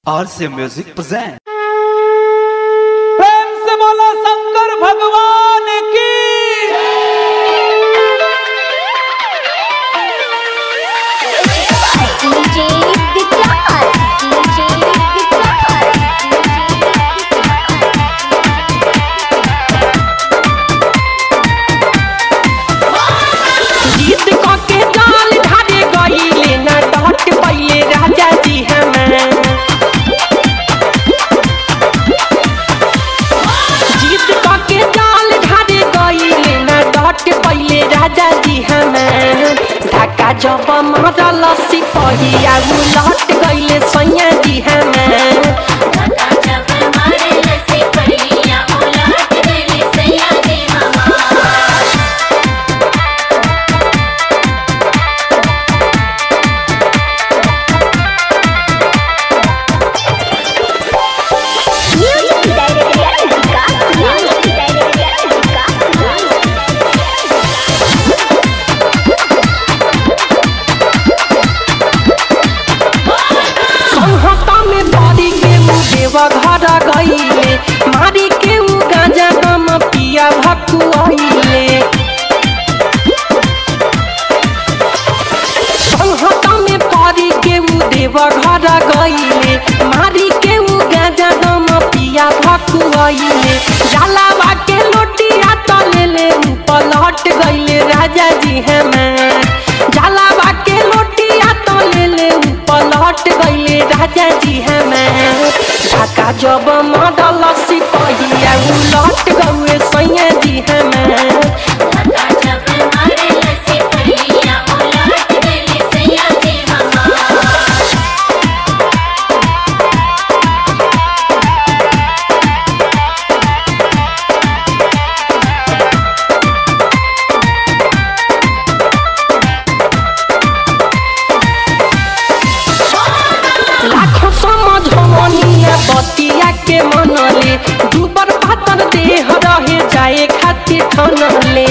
RC Music present। प्रेम से बोला शंकर भगवान की। DJ Guitar, DJ Guitar, जीत के जाल ढारे गईले ना डट पहिले राजा जी हमें। जीत के जाल ढारे गईले ना डट पहिले राजा जी हमें। ढाका जब मारल सिपहिया उलट गईले सैया जी हमें। Music Director Vikas, Music Director संहता में बारी के मुदेवा घर गईले, मारी के उ गांजा गम पिया भकुआइले। संहता में बारी के मुदेवा घर गईले, मारी के उ गांजा गम पिया भकुआइले। जलावा के लोटिया तलेले पलट गईले राजा जी हमें। जलावा के लोटिया तलेले पलट गईले राजा जी हमें। ढाका जब मडल सिपहिया उलट गए सैया जी हमें। लाखों समझवनिया बतिया के मनले, दुबर पातर देह रहे जाए खातिर ठनले।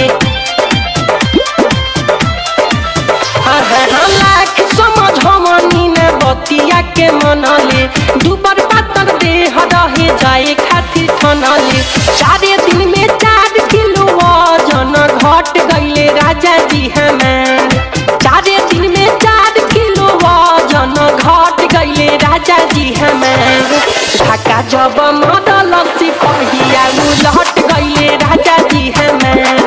लाख समझवनिया बतिया के मनले, दुबर पातर देह रहे जाए खातिर ठनले। चारे दिन में 4 किलो वजन घट गईले राजा जी हमें। चारे दिन में 4 किलो वजन घट गईले राजा जी हमें। ढाका जब मडल सिपहिया उलट गईले राजा जी हमें।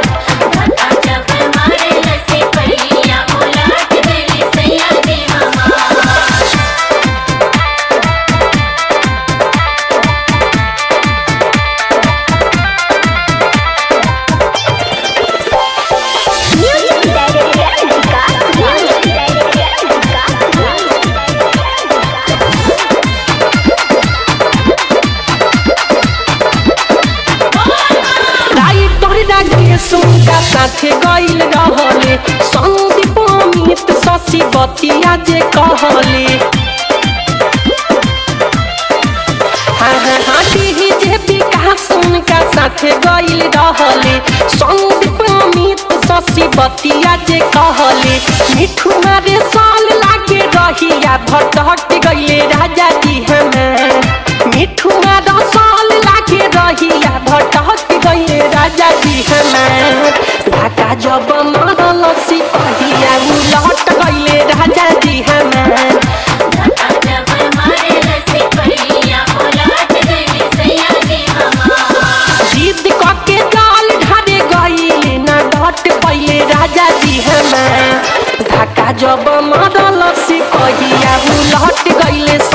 Music Director Vikas, Music Director सुनका साथे गईल रहले, संदीप अमित शशि बतिया जे कहले। हाथी जे विकास उनका साथे गईल रहले, संदीप अमित शशि बतिया जे कहले। मिठू मारे साल लागे रहिया भटक गईले राजा जी हमें। मिठू मारे साल लागे रहिया भटक गईले राजा जी हमें। ढाका जब मारल सिपहिया उलट गईले राजा जी हमें। जीत के जाल ढारे गईले ना डट पहिले राजा जी हमें। ढाका जब मारल सिपहिया उलट गईले